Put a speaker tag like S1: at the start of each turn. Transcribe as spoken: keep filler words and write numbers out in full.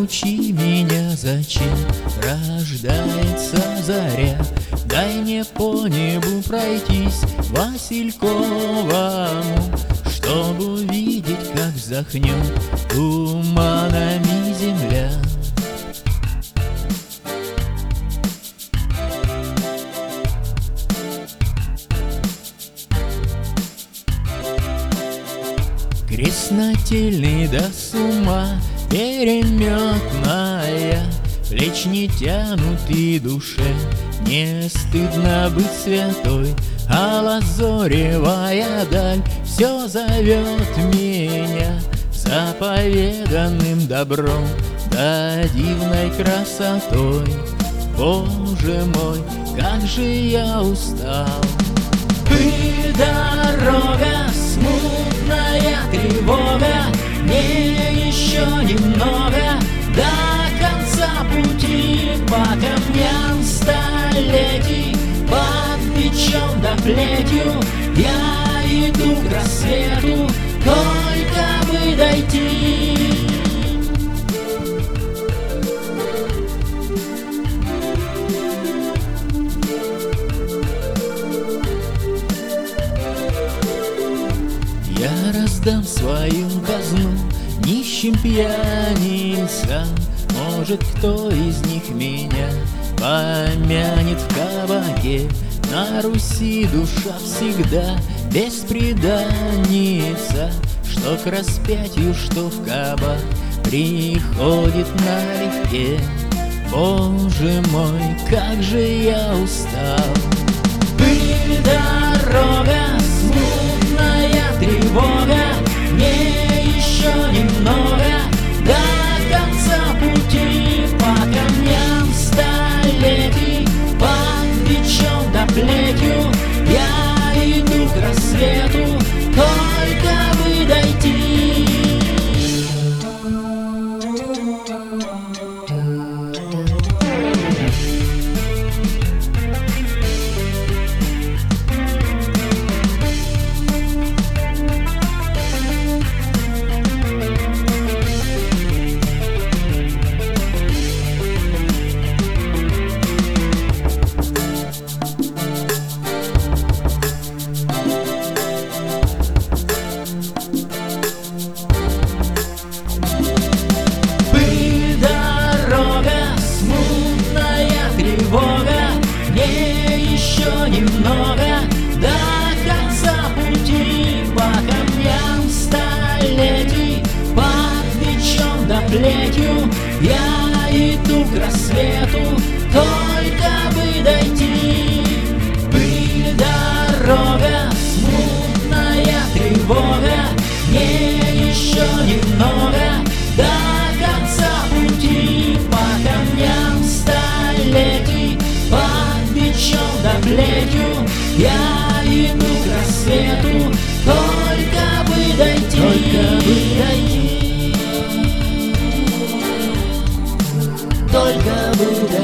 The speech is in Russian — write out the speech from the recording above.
S1: учи меня, зачем рождается заря. Дай мне по небу пройтись Васильковому, чтобы увидеть, как вздохнет туманами земля. Краснотельный до с ума переметная, плеч не тянут и душе не стыдно быть святой, а лазоревая даль все зовет меня заповеданным добром да дивной красотой. Боже мой, как же я устал! Пыль, дорога, смутная тревога, мне еще немного до конца пути. По камням столетий, под бичом да плетью я иду к рассвету, только бы дойти. Я раздам свою казну нищим пьяницам, может, кто из них меня помянет в кабаке. На Руси душа всегда беспреданница, что к распятию, что в кабак приходит налегке. Боже мой, как же я устал! Пыль, дорога, смутная тревога, мне еще немного до конца пути. По камням столетий, под бичом да плетью я иду к рассвету, только бы дойти. Немного до конца пути, по камням столетий, под бичом да плетью я иду к рассвету, только бы дойти. Пыль, дорога, смутная тревога, мне еще немного до конца пути. По камням столетий, под бичом да плетью я иду к рассвету, только бы дойти, только бы дойти, только бы дойти.